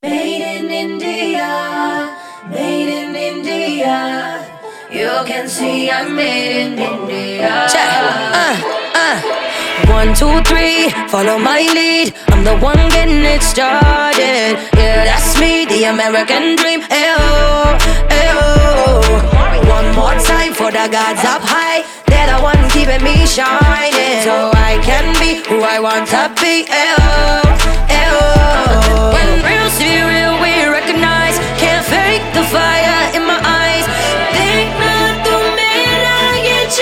Made in India, made in India. You can see I'm made in India. Check. 1, 2, 3, follow my lead. I'm the one getting it started. Yeah, that's me, the American dream. Ayo, ayo. One more time for the gods up high. They're the one keeping me shining, so I can be who I want to be. Ayo, ayo. When real see real, we recognize. Can't fake the fire in my eyes. Think not to me like it's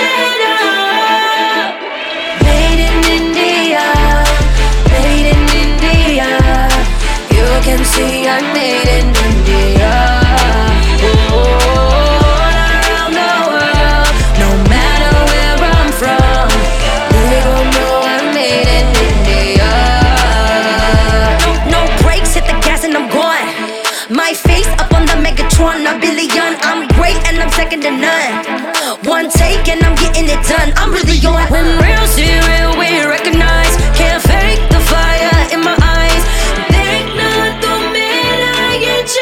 Made in India, made in India. You can see I'm made in India. All around the world, no matter where I'm from, they gon' know I'm made in India. No brakes, hit the gas and I'm gone. My face up on the Megatron, a billion. I'm great and I'm second to none. One take and I'm getting it done. I'm really on. When real see real, we recognize. Can't fake the fire in my eyes. Think not to me like it's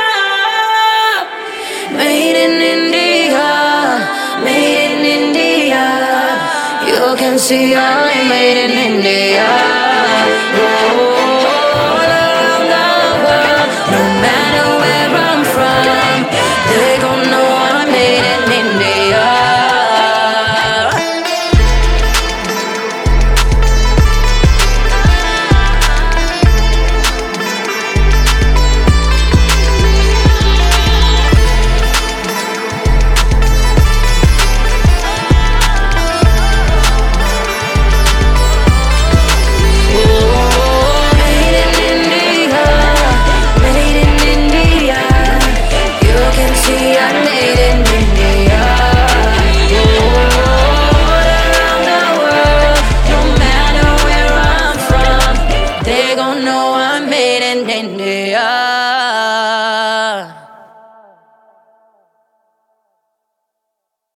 made in India, made in India. You can see I'm made in India. All around the world, no matter where I'm from, they gon' know I'm made in India. They gon' know I'm made in India.